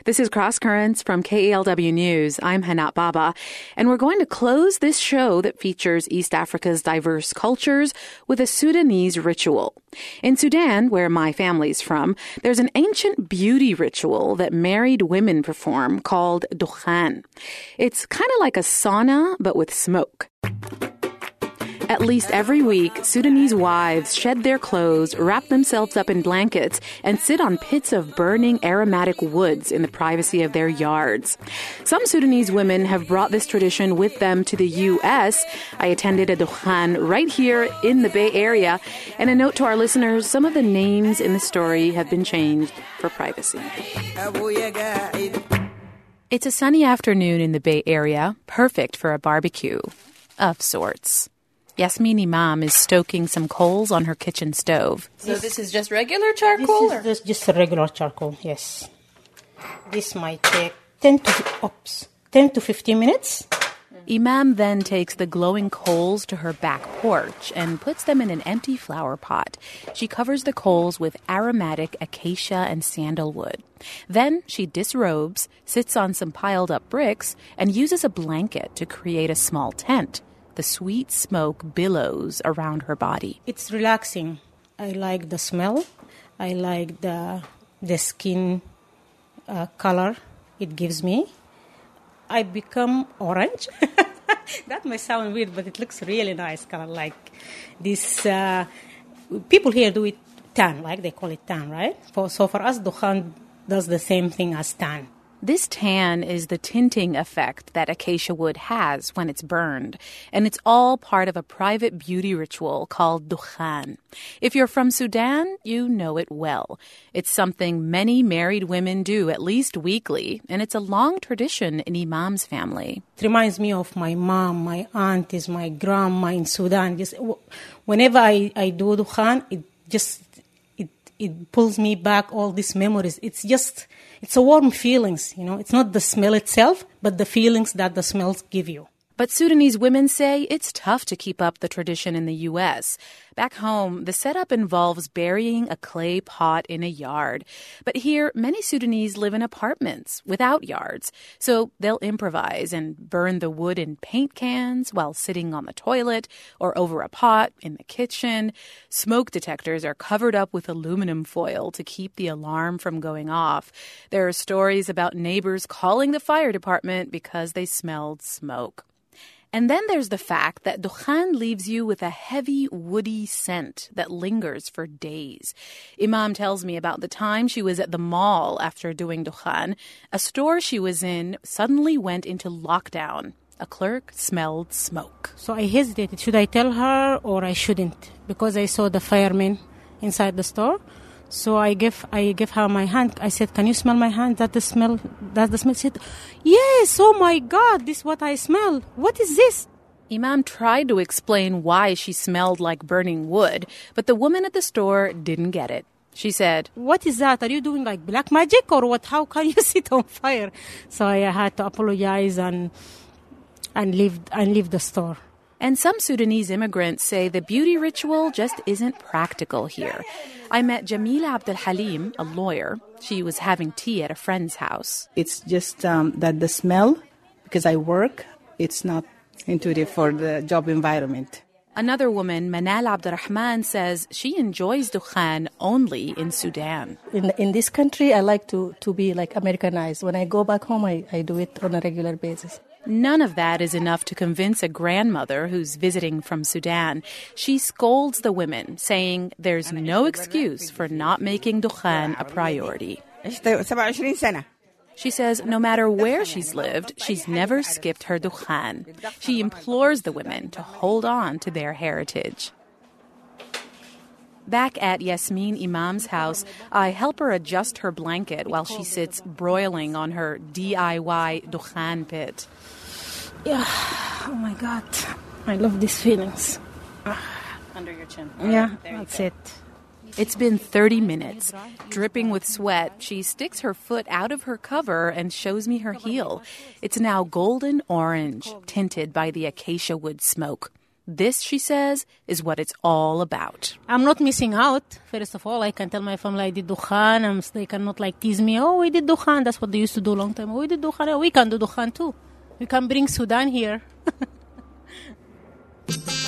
This is Cross Currents from KALW News. I'm Hanat Baba, and we're going to close this show that features East Africa's diverse cultures with a Sudanese ritual. In Sudan, where my family's from, there's an ancient beauty ritual that married women perform called dukhan. It's kind of like a sauna, but with smoke. At least every week, Sudanese wives shed their clothes, wrap themselves up in blankets, and sit on pits of burning aromatic woods in the privacy of their yards. Some Sudanese women have brought this tradition with them to the U.S. I attended a dukhan right here in the Bay Area. And a note to our listeners, some of the names in the story have been changed for privacy. It's a sunny afternoon in the Bay Area, perfect for a barbecue of sorts. Yasmin Imam is stoking some coals on her kitchen stove. So this is just regular charcoal? This is just a regular charcoal, yes. This might take 10 to 15 minutes. Imam then takes the glowing coals to her back porch and puts them in an empty flower pot. She covers the coals with aromatic acacia and sandalwood. Then she disrobes, sits on some piled up bricks, and uses a blanket to create a small tent. The sweet smoke billows around her body. It's relaxing. I like the smell. I like the skin color it gives me. I become orange. That might sound weird, but it looks really nice. Kind of like this. People here do it tan, like they call it tan, right? So for us, dukhan does the same thing as tan. This tan is the tinting effect that acacia wood has when it's burned, and it's all part of a private beauty ritual called dukhan. If you're from Sudan, you know it well. It's something many married women do at least weekly, and it's a long tradition in Imam's family. It reminds me of my mom, my aunties, my grandma in Sudan. Just whenever I do dukhan, it pulls me back all these memories. It's a warm feelings, you know. It's not the smell itself, but the feelings that the smells give you. But Sudanese women say it's tough to keep up the tradition in the U.S. Back home, the setup involves burying a clay pot in a yard. But here, many Sudanese live in apartments without yards. So they'll improvise and burn the wood in paint cans while sitting on the toilet or over a pot in the kitchen. Smoke detectors are covered up with aluminum foil to keep the alarm from going off. There are stories about neighbors calling the fire department because they smelled smoke. And then there's the fact that dukhan leaves you with a heavy, woody scent that lingers for days. Imam tells me about the time she was at the mall after doing dukhan. A store she was in suddenly went into lockdown. A clerk smelled smoke. So I hesitated. Should I tell her or I shouldn't? Because I saw the firemen inside the store. So I give her my hand. I said, "Can you smell my hand? That's the smell." She said, "Yes, oh my God, this is what I smell. What is this?" Imam tried to explain why she smelled like burning wood, but the woman at the store didn't get it. She said, "What is that? Are you doing like black magic or what? How can you sit on fire?" So I had to apologize and leave the store. And some Sudanese immigrants say the beauty ritual just isn't practical here. I met Jamila Abdel Halim, a lawyer. She was having tea at a friend's house. It's just that the smell, because I work, it's not intuitive for the job environment. Another woman, Manal Abdurrahman, says she enjoys dukhan only in Sudan. In this country, I like to be like Americanized. When I go back home, I do it on a regular basis. None of that is enough to convince a grandmother who's visiting from Sudan. She scolds the women, saying there's no excuse for not making dukhan a priority. She says no matter where she's lived, she's never skipped her dukhan. She implores the women to hold on to their heritage. Back at Yasmin Imam's house, I help her adjust her blanket while she sits broiling on her DIY dukhan pit. Yeah, oh my God, I love these feelings. Under your chin. Yeah, that's it. It's been 30 minutes. Dripping with sweat, she sticks her foot out of her cover and shows me her heel. It's now golden orange, tinted by the acacia wood smoke. This, she says, is what it's all about. I'm not missing out. First of all, I can tell my family I did dukhan. They cannot tease me. Oh, we did dukhan. That's what they used to do a long time. Oh, we did dukhan. We can do dukhan too. We can bring Sudan here.